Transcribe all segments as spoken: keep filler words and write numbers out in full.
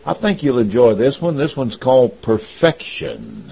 I think you'll enjoy this one. This one's called Perfection,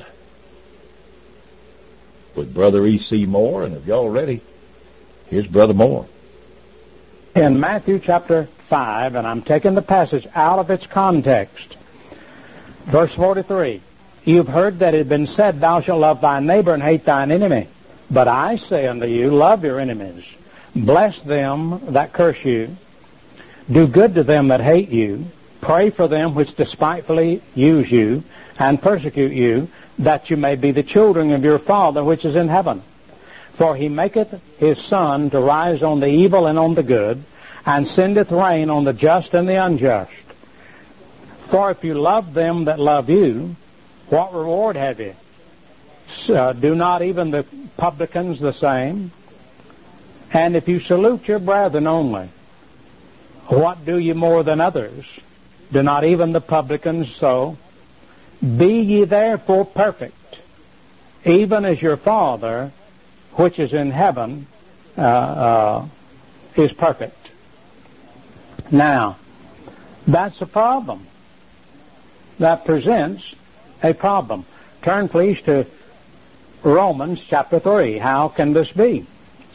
with Brother E C Moore. And if y'all are ready, here's Brother Moore. In Matthew chapter five, and I'm taking the passage out of its context. Verse forty-three, you've heard that it had been said, thou shalt love thy neighbor and hate thine enemy. But I say unto you, love your enemies. Bless them that curse you. Do good to them that hate you. Pray for them which despitefully use you and persecute you, that you may be the children of your Father which is in heaven. For he maketh his sun to rise on the evil and on the good, and sendeth rain on the just and the unjust. For if you love them that love you, what reward have you? Uh, do not even the publicans the same? And if you salute your brethren only, what do you more than others? Do not even the publicans so? Be ye therefore perfect, even as your Father which is in heaven uh, uh, is perfect. Now, that's a problem. That presents a problem. Turn, please, to Romans chapter three. How can this be?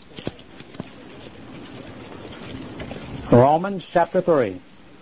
Romans chapter three.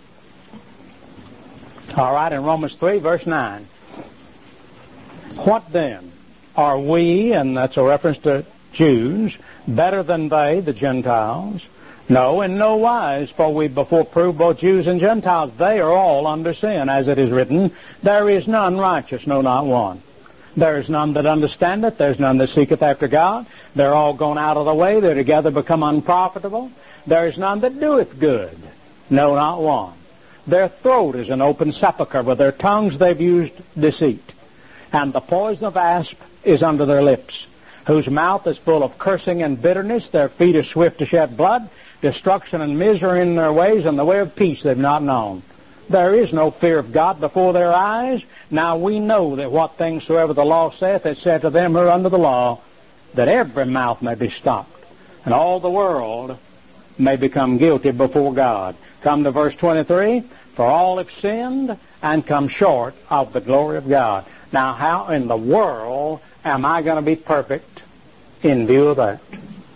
All right, in Romans three, verse nine. What then? Are we, and that's a reference to Jews, better than they, the Gentiles? No, in no wise, for we before proved both Jews and Gentiles, they are all under sin, as it is written, there is none righteous, no, not one. There is none that understandeth, there is none that seeketh after God. They're all gone out of the way, they're together become unprofitable. There is none that doeth good, no, not one. Their throat is an open sepulchre, with their tongues they've used deceit. And the poison of asp is under their lips, whose mouth is full of cursing and bitterness. Their feet are swift to shed blood. Destruction and misery in their ways, and the way of peace they've not known. There is no fear of God before their eyes. Now we know that what things soever the law saith, it said to them who are under the law, that every mouth may be stopped, and all the world may become guilty before God. Come to verse twenty-three. For all have sinned and come short of the glory of God. Now, how in the world am I going to be perfect in view of that?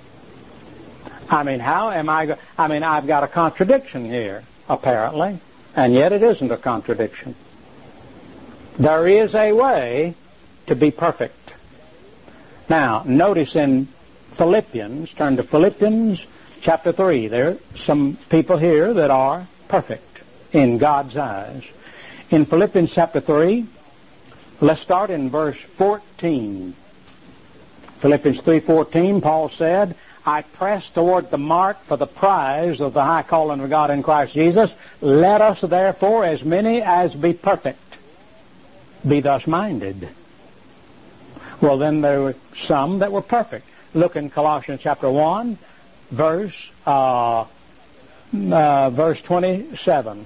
I mean, how am I... Go- I mean, I've got a contradiction here, apparently, and yet it isn't a contradiction. There is a way to be perfect. Now, notice in Philippians, turn to Philippians chapter three. There are some people here that are perfect in God's eyes. In Philippians chapter three, let's start in verse fourteen. Philippians three fourteen, Paul said, I press toward the mark for the prize of the high calling of God in Christ Jesus. Let us therefore, as many as be perfect, be thus minded. Well, then there were some that were perfect. Look in Colossians chapter one, verse uh, uh, verse twenty-seven.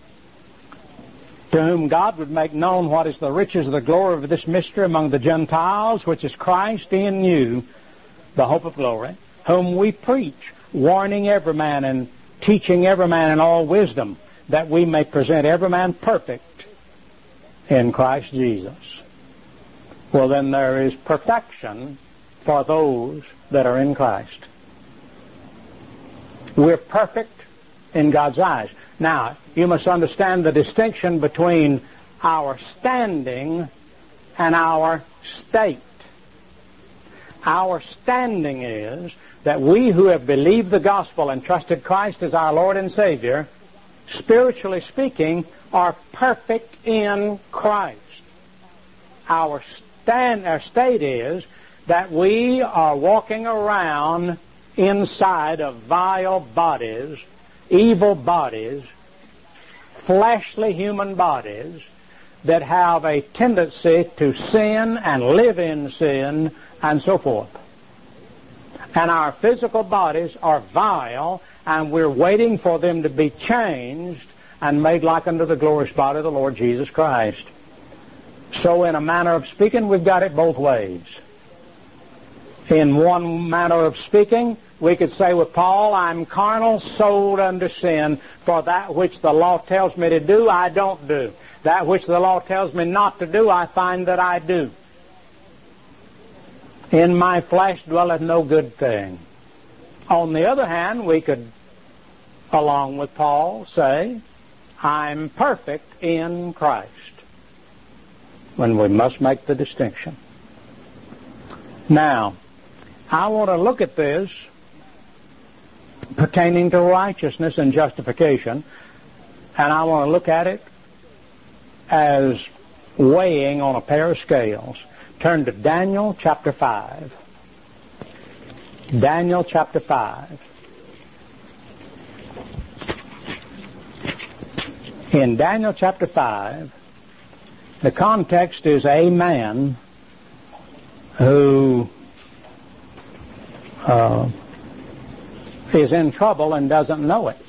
To whom God would make known what is the riches of the glory of this mystery among the Gentiles, which is Christ in you, the hope of glory, whom we preach, warning every man and teaching every man in all wisdom, that we may present every man perfect in Christ Jesus. Well, then there is perfection for those that are in Christ. We're perfect in God's eyes. Now, you must understand the distinction between our standing and our state. Our standing is that we who have believed the gospel and trusted Christ as our Lord and Savior, spiritually speaking, are perfect in Christ. Our stand, our state is that we are walking around inside of vile bodies, evil bodies, fleshly human bodies that have a tendency to sin and live in sin and so forth. And our physical bodies are vile, and we're waiting for them to be changed and made like unto the glorious body of the Lord Jesus Christ. So in a manner of speaking, we've got it both ways. In one manner of speaking, we could say with Paul, I'm carnal, sold under sin, for that which the law tells me to do, I don't do. That which the law tells me not to do, I find that I do. In my flesh dwelleth no good thing. On the other hand, we could, along with Paul, say, I'm perfect in Christ, when we must make the distinction. Now, I want to look at this pertaining to righteousness and justification, and I want to look at it as weighing on a pair of scales. Turn to Daniel chapter five. Daniel chapter five. In Daniel chapter five, the context is a man who uh, is in trouble and doesn't know it.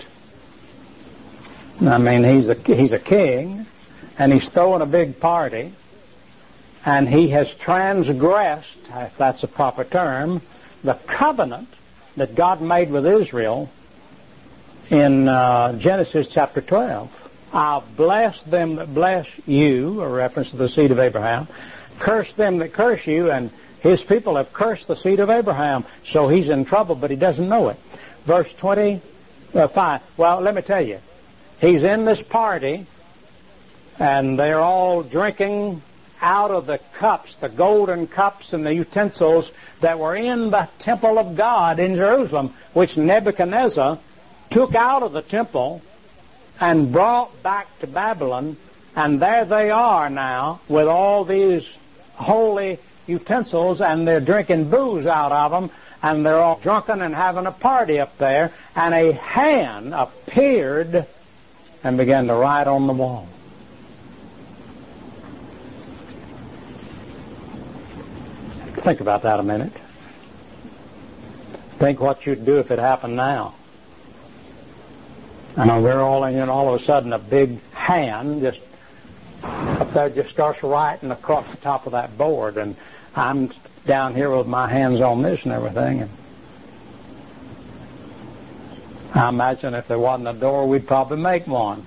I mean, he's a, he's a king, and he's throwing a big party, and he has transgressed, if that's a proper term, the covenant that God made with Israel in uh, Genesis chapter twelve. I'll bless them that bless you, a reference to the seed of Abraham. Curse them that curse you, and his people have cursed the seed of Abraham. So he's in trouble, but he doesn't know it. Verse twenty-five. Well, let me tell you. He's in this party, and they're all drinking out of the cups, the golden cups and the utensils that were in the temple of God in Jerusalem, which Nebuchadnezzar took out of the temple and brought back to Babylon. And there they are now with all these holy utensils, and they're drinking booze out of them, and they're all drunken and having a party up there. And a hand appeared and began to write on the wall. Think about that a minute. Think what you'd do if it happened now. And we're all in, and all of a sudden a big hand just up there just starts writing across the top of that board, and I'm down here with my hands on this and everything. And I imagine if there wasn't a door, we'd probably make one.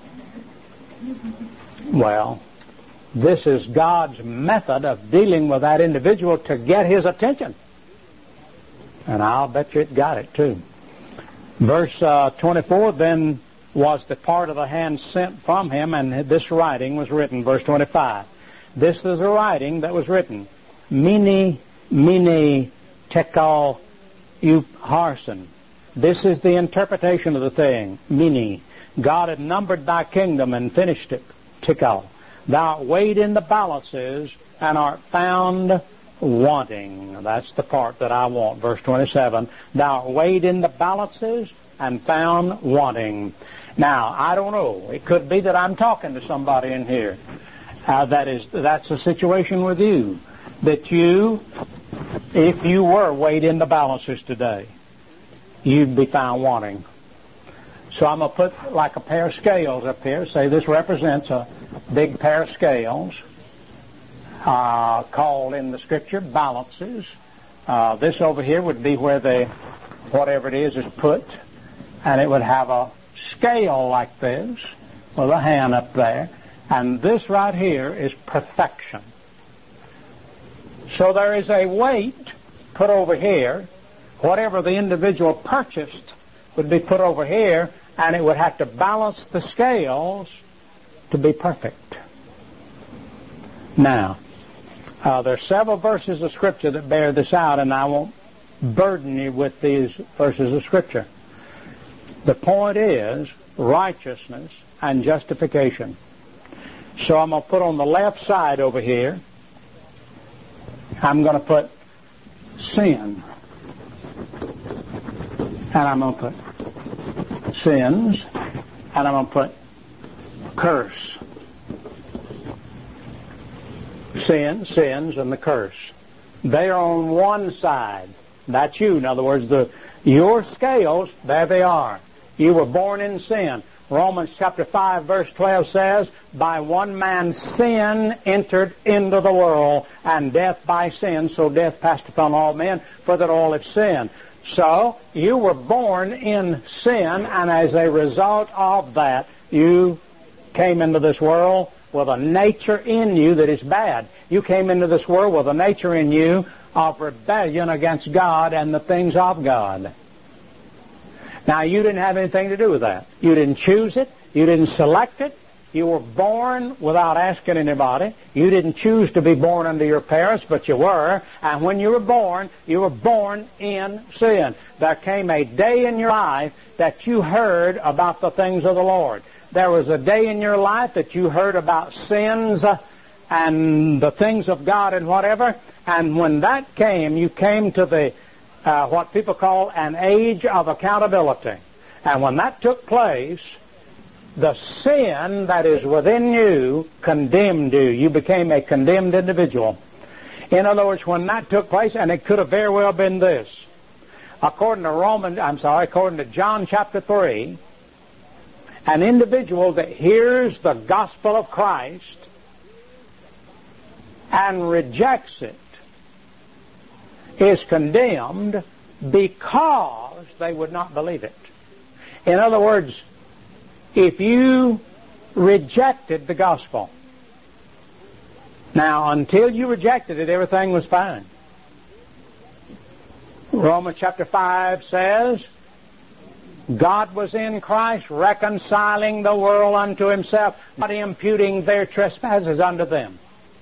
Well, this is God's method of dealing with that individual to get his attention. And I'll bet you it got it too. Verse uh, twenty-four, then was the part of the hand sent from him, and this writing was written. Verse twenty-five. This is the writing that was written. Mene, mene, tekel, upharsin. This is the interpretation of the thing. Mene. God had numbered thy kingdom and finished it. Tekel. Thou art weighed in the balances and art found wanting. That's the part that I want. Verse twenty-seven. Thou art weighed in the balances and found wanting. Now, I don't know. It could be that I'm talking to somebody in here. Uh, that is, that's the situation with you. That you, if you were weighed in the balances today, you'd be found wanting. So I'm going to put like a pair of scales up here. Say this represents a big pair of scales uh, called in the Scripture balances. Uh, this over here would be where the whatever it is is put, and it would have a scale like this with a hand up there, and this right here is perfection. So there is a weight put over here. Whatever the individual purchased would be put over here, and it would have to balance the scales to be perfect. Now, uh, there are several verses of Scripture that bear this out, and I won't burden you with these verses of Scripture. The point is righteousness and justification. So I'm going to put on the left side over here, I'm going to put sin. And I'm going to put sins, and I'm going to put curse. Sin, sins, and the curse. They are on one side. That's you. In other words, the your scales, there they are. You were born in sin. Romans chapter five, verse twelve says, by one man sin entered into the world, and death by sin, so death passed upon all men, for that all have sinned. So, you were born in sin, and as a result of that, you came into this world with a nature in you that is bad. You came into this world with a nature in you of rebellion against God and the things of God. Now, you didn't have anything to do with that. You didn't choose it. You didn't select it. You were born without asking anybody. You didn't choose to be born unto your parents, but you were. And when you were born, you were born in sin. There came a day in your life that you heard about the things of the Lord. There was a day in your life that you heard about sins and the things of God and whatever. And when that came, you came to the uh, what people call an age of accountability. And when that took place, the sin that is within you condemned you. You became a condemned individual. In other words, when that took place, and it could have very well been this. According to Romans, I'm sorry, according to John chapter three, an individual that hears the gospel of Christ and rejects it is condemned because they would not believe it. In other words, if you rejected the gospel, now until you rejected it, everything was fine. Romans chapter five says, God was in Christ reconciling the world unto himself, not imputing their trespasses unto them.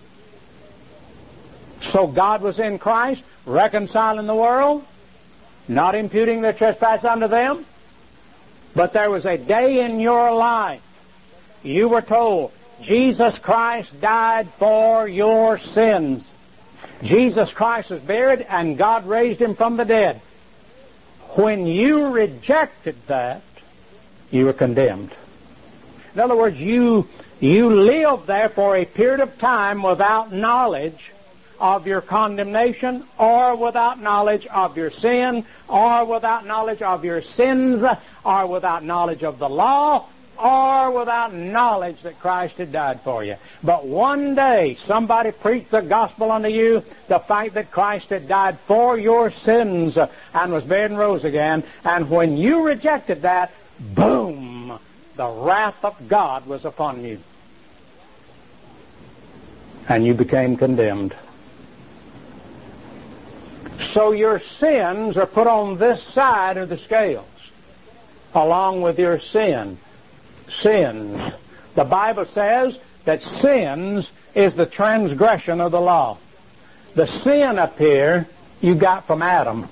So God was in Christ reconciling the world, not imputing their trespasses unto them. But there was a day in your life you were told, Jesus Christ died for your sins. Jesus Christ was buried and God raised him from the dead. When you rejected that, you were condemned. In other words, you, you lived there for a period of time without knowledge of your condemnation, or without knowledge of your sin, or without knowledge of your sins, or without knowledge of the law, or without knowledge that Christ had died for you. But one day somebody preached the gospel unto you, the fact that Christ had died for your sins and was buried and rose again, and when you rejected that, boom, the wrath of God was upon you. And you became condemned. So your sins are put on this side of the scales, along with your sin. Sins. The Bible says that sins is the transgression of the law. The sin up here you got from Adam.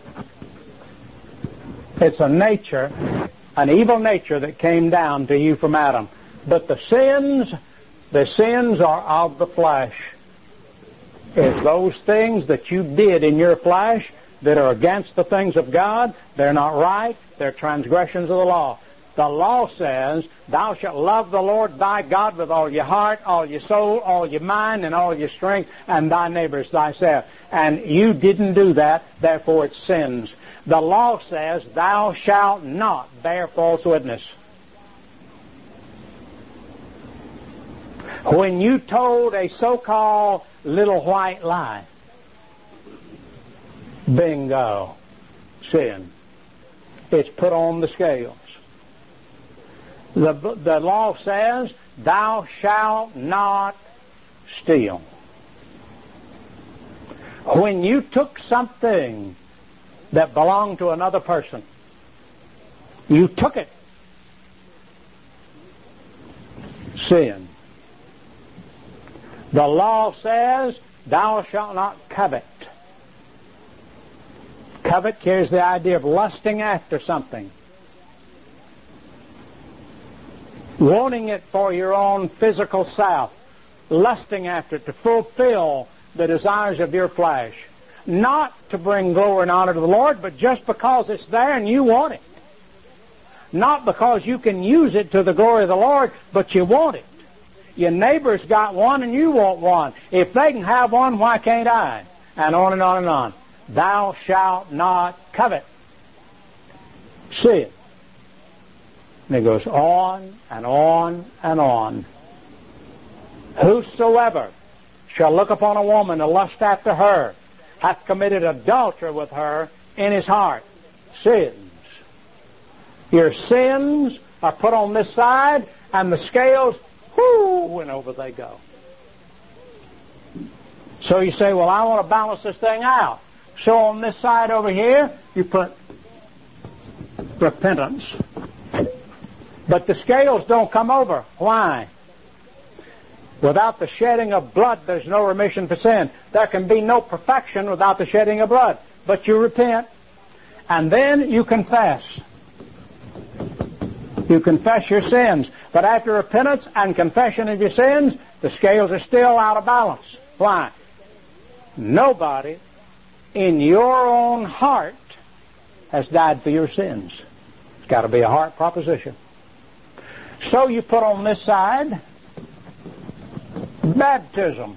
It's a nature, an evil nature that came down to you from Adam. But the sins, the sins are of the flesh. It's those things that you did in your flesh that are against the things of God. They're not right. They're transgressions of the law. The law says, thou shalt love the Lord thy God with all your heart, all your soul, all your mind, and all your strength, and thy neighbor as thyself. And you didn't do that, therefore it's sins. The law says, thou shalt not bear false witness. When you told a so-called little white lie, bingo, sin. It's put on the scales. The, the law says, thou shalt not steal. When you took something that belonged to another person, you took it. Sin. The law says, thou shalt not covet. Covet carries the idea of lusting after something. Wanting it for your own physical self. Lusting after it to fulfill the desires of your flesh. Not to bring glory and honor to the Lord, but just because it's there and you want it. Not because you can use it to the glory of the Lord, but you want it. Your neighbor's got one and you want one. If they can have one, why can't I? And on and on and on. Thou shalt not covet. Sin. And it goes on and on and on. Whosoever shall look upon a woman to lust after her hath committed adultery with her in his heart. Sins. Your sins are put on this side, and the scales whoo, and over they go. So you say, well, I want to balance this thing out. So on this side over here, you put repentance. But the scales don't come over. Why? Without the shedding of blood, there's no remission for sin. There can be no perfection without the shedding of blood. But you repent, and then you confess. You confess your sins. But after repentance and confession of your sins, the scales are still out of balance. Why? Nobody in your own heart has died for your sins. It's got to be a heart proposition. So you put on this side baptism.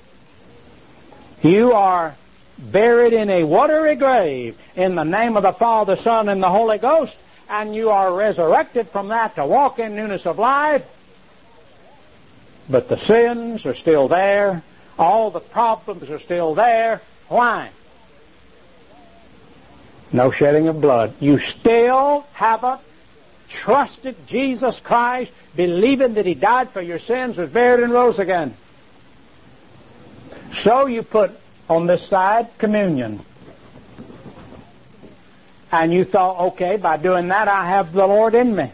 You are buried in a watery grave in the name of the Father, Son, and the Holy Ghost, and you are resurrected from that to walk in newness of life. But the sins are still there. All the problems are still there. Why? No shedding of blood. You still haven't trusted Jesus Christ, believing that He died for your sins, was buried, and rose again. So you put on this side communion. And you thought, okay, by doing that, I have the Lord in me.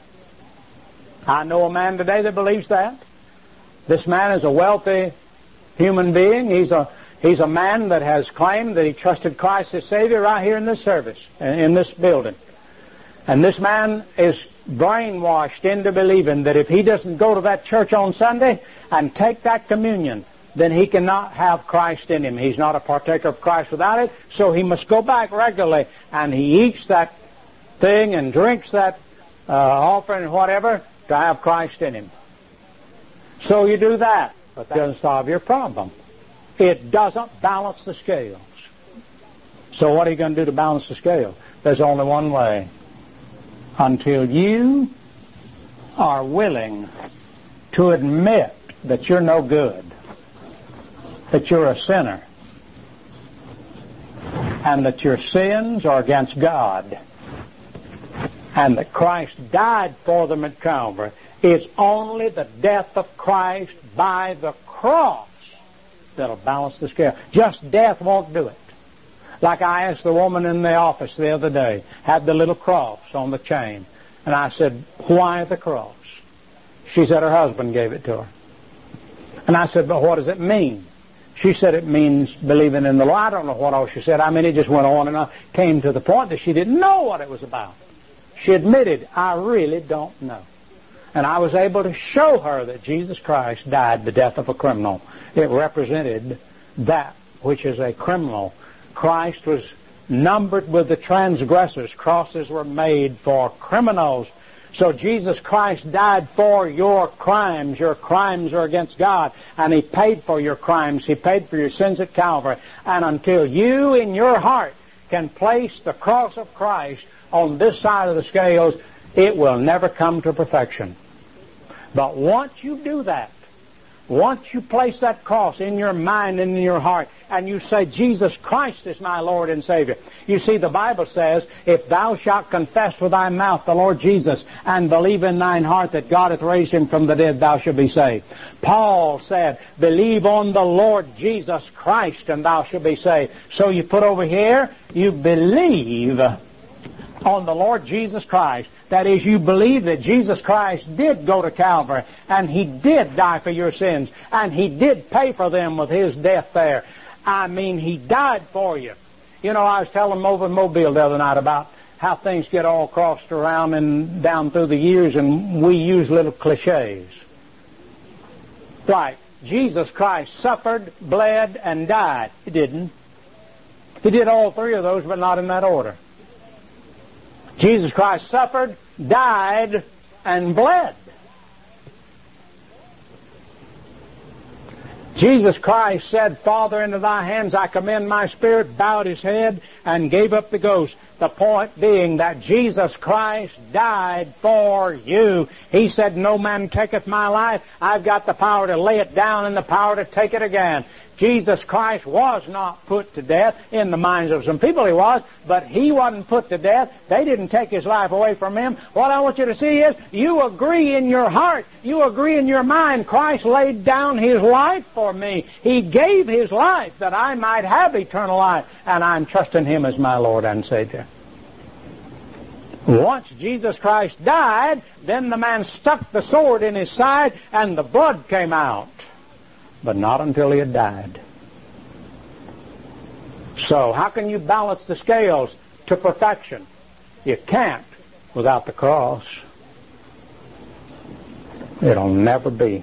I know a man today that believes that. This man is a wealthy human being. He's a he's a man that has claimed that he trusted Christ as Savior right here in this service, in this building. And this man is brainwashed into believing that if he doesn't go to that church on Sunday and take that communion, then he cannot have Christ in him. He's not a partaker of Christ without it, so he must go back regularly, and he eats that thing and drinks that uh, offering and whatever to have Christ in him. So you do that, but that doesn't solve your problem. It doesn't balance the scales. So what are you going to do to balance the scale? There's only one way. Until you are willing to admit that you're no good, that you're a sinner, and that your sins are against God, and that Christ died for them at Calvary. It's only the death of Christ by the cross that'll balance the scale. Just death won't do it. Like I asked the woman in the office the other day, had the little cross on the chain. And I said, why the cross? She said her husband gave it to her. And I said, but what does it mean? She said it means believing in the Lord. I don't know what else she said. I mean, it just went on and on. Came to the point that she didn't know what it was about. She admitted, I really don't know. And I was able to show her that Jesus Christ died the death of a criminal. It represented that which is a criminal. Christ was numbered with the transgressors. Crosses were made for criminals. So Jesus Christ died for your crimes. Your crimes are against God. And He paid for your crimes. He paid for your sins at Calvary. And until you in your heart can place the cross of Christ on this side of the scales, it will never come to perfection. But once you do that, once you place that cross in your mind and in your heart, and you say, Jesus Christ is my Lord and Savior. You see, the Bible says, if thou shalt confess with thy mouth the Lord Jesus, and believe in thine heart that God hath raised Him from the dead, thou shalt be saved. Paul said, believe on the Lord Jesus Christ, and thou shalt be saved. So you put over here, you believe on the Lord Jesus Christ. That is, you believe that Jesus Christ did go to Calvary, and He did die for your sins, and He did pay for them with His death there. I mean, He died for you. You know, I was telling them over in Mobile the other night about how things get all crossed around and down through the years, and we use little cliches. Right. Jesus Christ suffered, bled, and died. He didn't. He did all three of those, but not in that order. Jesus Christ suffered, died, and bled. Jesus Christ said, Father, into thy hands I commend my spirit, bowed His head, and gave up the ghost. The point being that Jesus Christ died for you. He said, no man taketh my life. I've got the power to lay it down and the power to take it again. Jesus Christ was not put to death. In the minds of some people he was, but he wasn't put to death. They didn't take his life away from him. What I want you to see is, you agree in your heart, you agree in your mind, Christ laid down his life for me. He gave his life that I might have eternal life, and I'm trusting him as my Lord and Savior. Once Jesus Christ died, then the man stuck the sword in his side and the blood came out. But not until he had died. So how can you balance the scales to perfection? You can't without the cross. It'll never be.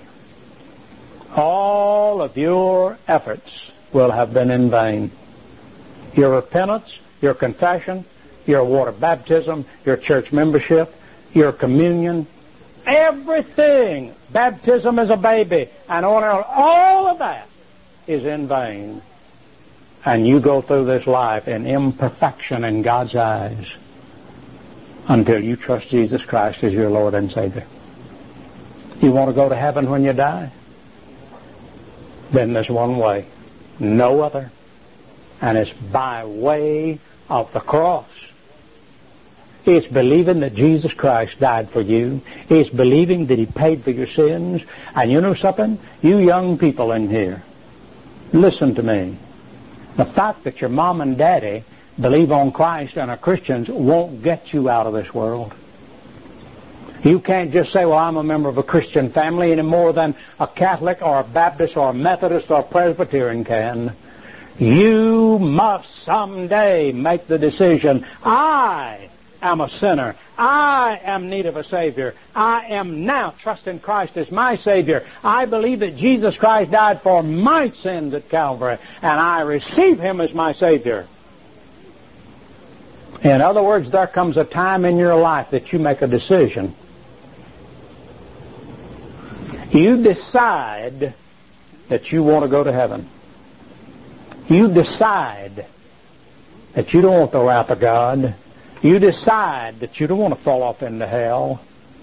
All of your efforts will have been in vain. Your repentance, your confession, your water baptism, your church membership, your communion, everything. Baptism as a baby, and all of that is in vain. And you go through this life in imperfection in God's eyes until you trust Jesus Christ as your Lord and Savior. You want to go to heaven when you die? Then there's one way, no other, and it's by way of the cross. It's believing that Jesus Christ died for you. It's believing that he paid for your sins. And you know something? You young people in here, listen to me. The fact that your mom and daddy believe on Christ and are Christians won't get you out of this world. You can't just say, well, I'm a member of a Christian family any more than a Catholic or a Baptist or a Methodist or a Presbyterian can. You must someday make the decision, I am a sinner. I am in need of a Savior. I am now trusting Christ as my Savior. I believe that Jesus Christ died for my sins at Calvary, and I receive him as my Savior. In other words, there comes a time in your life that you make a decision. You decide that you want to go to heaven. You decide that you don't want the wrath of God. You decide that you don't want to fall off into hell.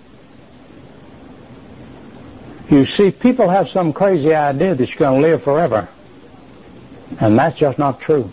You see, people have some crazy idea that you're going to live forever. And that's just not true.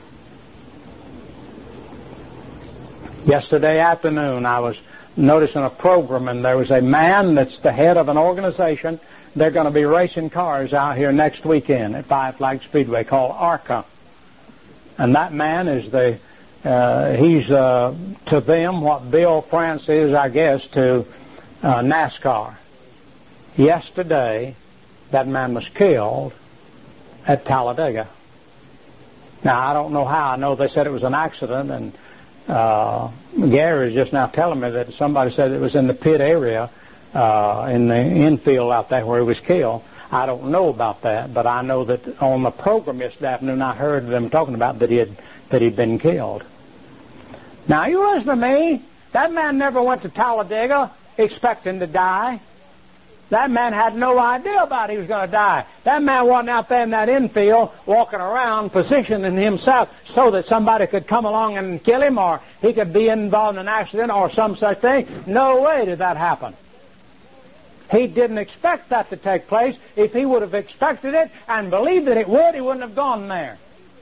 Yesterday afternoon, I was noticing a program, and there was a man that's the head of an organization. They're going to be racing cars out here next weekend at Five Flag Speedway called ARCA. And that man is the... Uh, he's uh, to them what Bill France is, I guess, to uh, NASCAR. Yesterday, that man was killed at Talladega. Now, I don't know how. I know they said it was an accident, and uh, Gary is just now telling me that somebody said it was in the pit area, uh, in the infield out there where he was killed. I don't know about that, but I know that on the program yesterday afternoon I heard them talking about that he had that he'd been killed. Now, you listen to me. That man never went to Talladega expecting to die. That man had no idea about he was going to die. That man wasn't out there in that infield walking around positioning himself so that somebody could come along and kill him, or he could be involved in an accident or some such thing. No way did that happen. He didn't expect that to take place. If he would have expected it and believed that it would, he wouldn't have gone there.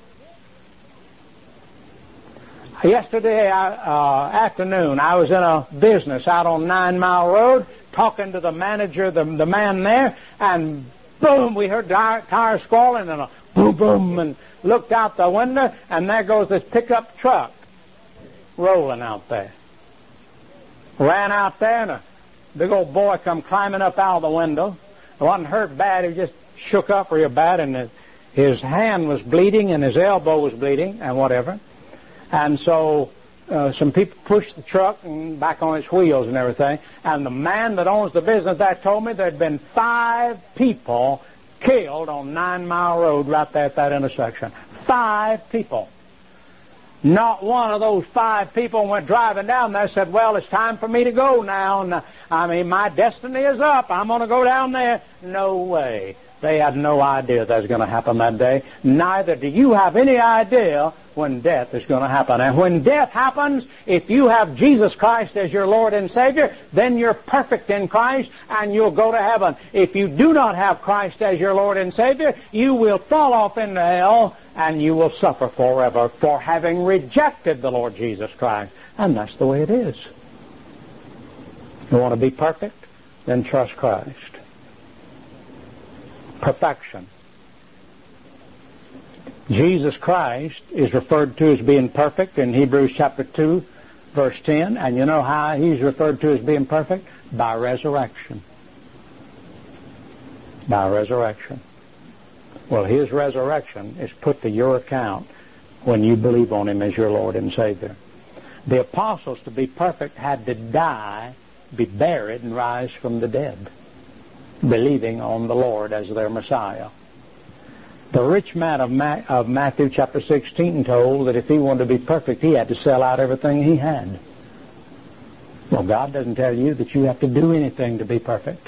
Yesterday uh, afternoon, I was in a business out on Nine Mile Road talking to the manager, the, the man there, and boom, we heard tires squalling and a boom, boom, and looked out the window, and there goes this pickup truck rolling out there. Ran out there, and a big old boy come climbing up out of the window. It wasn't hurt bad, he just shook up real bad, and his hand was bleeding, and his elbow was bleeding, and whatever. And so uh, some people pushed the truck and back on its wheels and everything. And the man that owns the business there told me there had been five people killed on Nine Mile Road right there at that intersection. Five people. Not one of those five people went driving down there and said, well, it's time for me to go now. And, uh, I mean, my destiny is up. I'm going to go down there. No way. They had no idea that was going to happen that day. Neither do you have any idea when death is going to happen. And when death happens, if you have Jesus Christ as your Lord and Savior, then you're perfect in Christ and you'll go to heaven. If you do not have Christ as your Lord and Savior, you will fall off into hell and you will suffer forever for having rejected the Lord Jesus Christ. And that's the way it is. You want to be perfect? Then trust Christ. Perfection. Jesus Christ is referred to as being perfect in Hebrews chapter two, verse ten. And you know how He's referred to as being perfect? By resurrection. By resurrection. Well, His resurrection is put to your account when you believe on Him as your Lord and Savior. The apostles, to be perfect, had to die, be buried, and rise from the dead, believing on the Lord as their Messiah. The rich man of, Ma- of Matthew chapter sixteen told that if he wanted to be perfect, he had to sell out everything he had. Well, God doesn't tell you that you have to do anything to be perfect.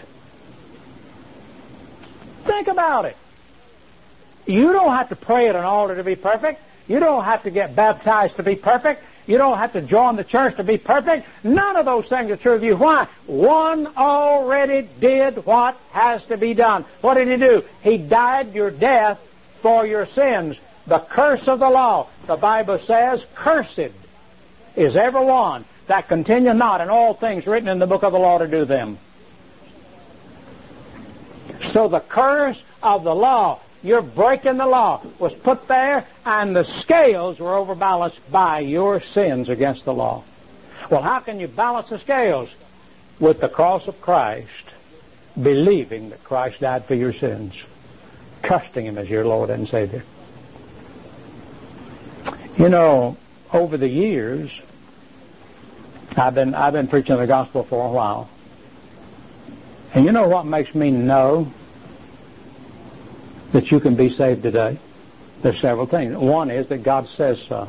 Think about it. You don't have to pray at an altar to be perfect. You don't have to get baptized to be perfect. You don't have to join the church to be perfect. None of those things are true of you. Why? One already did what has to be done. What did He do? He died your death for your sins. The curse of the law. The Bible says, cursed is every one that continue not in all things written in the book of the law to do them. So the curse of the law, you're breaking the law, was put there, and the scales were overbalanced by your sins against the law. Well, how can you balance the scales? With the cross of Christ, believing that Christ died for your sins, trusting Him as your Lord and Savior. You know, over the years, I've been I've been preaching the gospel for a while. And you know what makes me know that you can be saved today? There's several things. One is that God says so.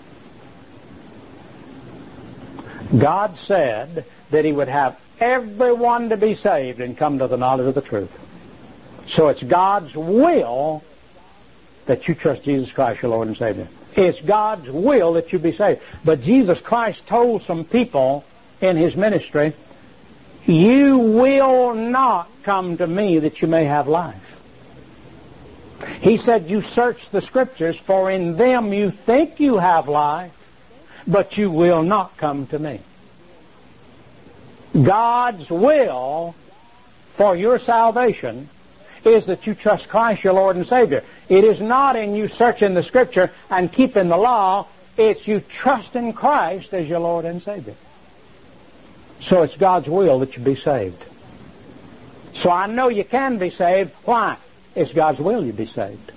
God said that He would have everyone to be saved and come to the knowledge of the truth. So it's God's will that you trust Jesus Christ, your Lord and Savior. It's God's will that you be saved. But Jesus Christ told some people in His ministry, you will not come to me that you may have life. He said, you search the Scriptures, for in them you think you have life, but you will not come to me. God's will for your salvation is that you trust Christ, your Lord and Savior. It is not in you searching the Scripture and keeping the law. It's you trusting Christ as your Lord and Savior. So it's God's will that you be saved. So I know you can be saved. Why? It's God's will you be saved.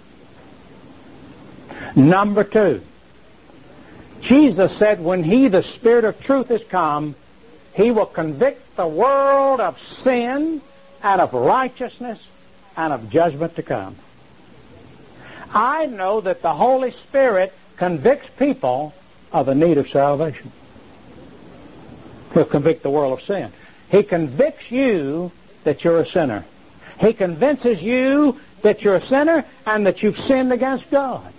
Number two, Jesus said when He, the Spirit of truth, is come, He will convict the world of sin and of righteousness and of judgment to come. I know that the Holy Spirit convicts people of the need of salvation. He'll convict the world of sin. He convicts you that you're a sinner. He convinces you that you're a sinner and that you've sinned against God.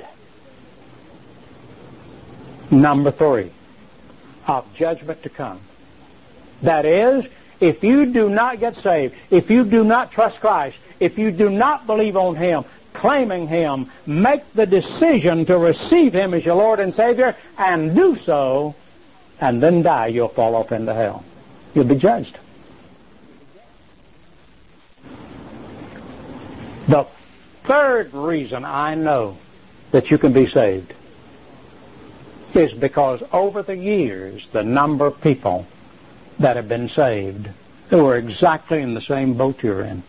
Number three, of judgment to come. That is, if you do not get saved, if you do not trust Christ, if you do not believe on Him, claiming Him, make the decision to receive Him as your Lord and Savior, and do so, and then die, you'll fall off into hell. You'll be judged. The third reason I know that you can be saved is because over the years, the number of people that have been saved who are exactly in the same boat you're in.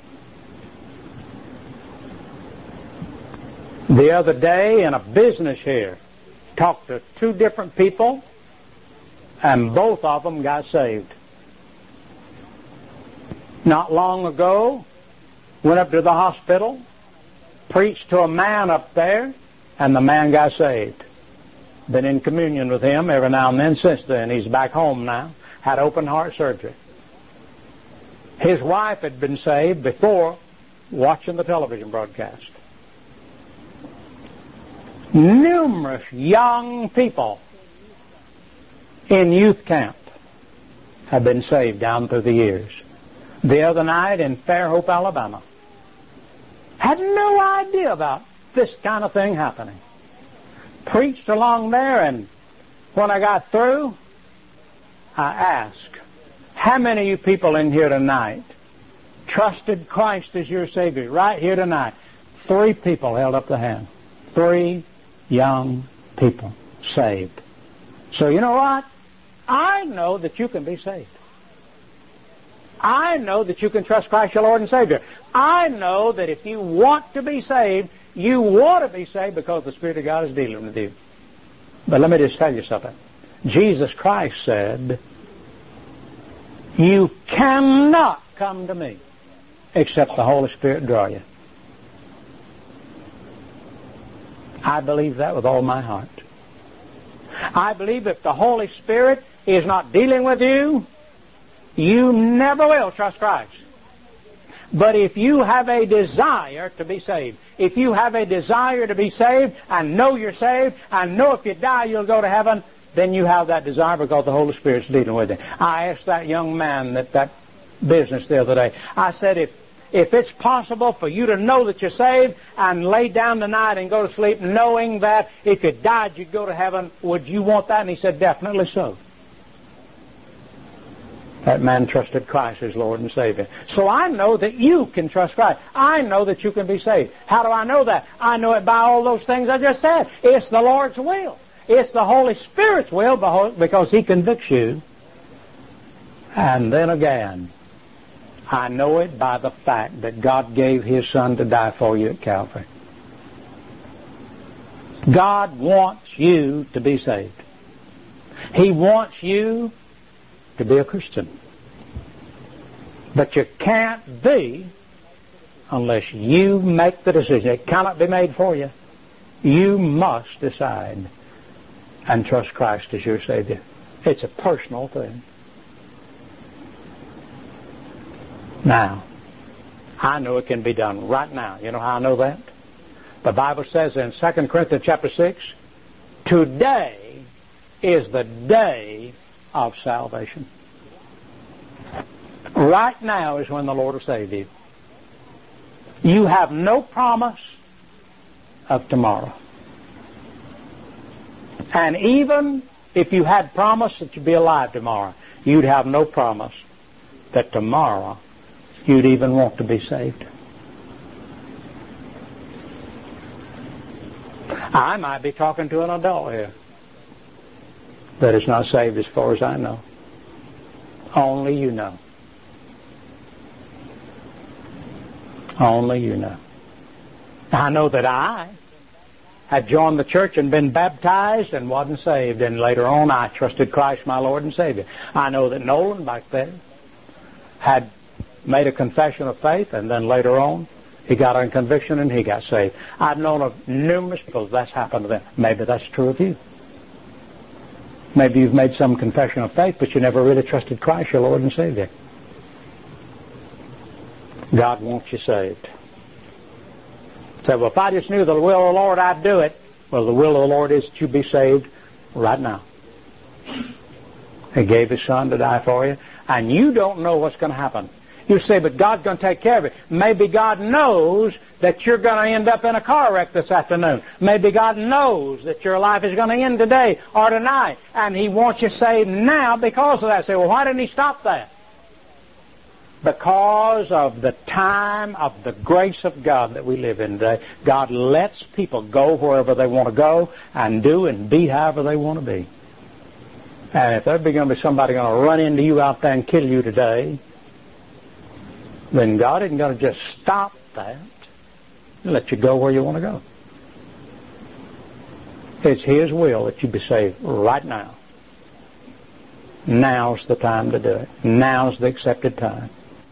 The other day in a business here, talked to two different people, and both of them got saved. Not long ago, went up to the hospital, preached to a man up there, and the man got saved. Been in communion with him every now and then since then. He's back home now. Had open heart surgery. His wife had been saved before watching the television broadcast. Numerous young people in youth camp have been saved down through the years. The other night in Fairhope, Alabama. Had no idea about this kind of thing happening. Preached along there, and when I got through, I asked, how many of you people in here tonight trusted Christ as your Savior right here tonight? Three people held up the hand. Three young people saved. So you know what? I know that you can be saved. I know that you can trust Christ your Lord and Savior. I know that if you want to be saved, you want to be saved because the Spirit of God is dealing with you. But let me just tell you something. Jesus Christ said, you cannot come to me except the Holy Spirit draw you. I believe that with all my heart. I believe if the Holy Spirit is not dealing with you, you never will trust Christ. But if you have a desire to be saved, if you have a desire to be saved and know you're saved and know if you die you'll go to heaven, then you have that desire because the Holy Spirit's dealing with you. I asked that young man at that business the other day, I said, if If it's possible for you to know that you're saved and lay down tonight and go to sleep knowing that if you died you'd go to heaven, would you want that? And he said, definitely so. That man trusted Christ as Lord and Savior. So I know that you can trust Christ. I know that you can be saved. How do I know that? I know it by all those things I just said. It's the Lord's will. It's the Holy Spirit's will because He convicts you. And then again, I know it by the fact that God gave His Son to die for you at Calvary. God wants you to be saved. He wants you to be a Christian. But you can't be unless you make the decision. It cannot be made for you. You must decide and trust Christ as your Savior. It's a personal thing. Now, I know it can be done right now. You know how I know that? The Bible says in Second Corinthians chapter six, today is the day of salvation. Right now is when the Lord will save you. You have no promise of tomorrow. And even if you had promise that you'd be alive tomorrow, you'd have no promise that tomorrow you'd even want to be saved. I might be talking to an adult here that is not saved as far as I know. Only you know. Only you know. I know that I had joined the church and been baptized and wasn't saved, and later on I trusted Christ my Lord and Savior. I know that Nolan back then had made a confession of faith, and then later on he got a conviction and he got saved. I've known of numerous people that's happened to them. Maybe that's true of you. Maybe you've made some confession of faith, but you never really trusted Christ, your Lord and Savior. God wants you saved. Say, well, if I just knew the will of the Lord, I'd do it. Well, the will of the Lord is that you be saved right now. He gave His Son to die for you, and you don't know what's going to happen. You say, but God's going to take care of it. Maybe God knows that you're going to end up in a car wreck this afternoon. Maybe God knows that your life is going to end today or tonight, and He wants you saved now because of that. Say, well, why didn't He stop that? Because of the time of the grace of God that we live in today. God lets people go wherever they want to go and do and be however they want to be. And if there's going to be somebody going to run into you out there and kill you today, then God isn't going to just stop that and let you go where you want to go. It's His will that you be saved right now. Now's the time to do it. Now's the accepted time.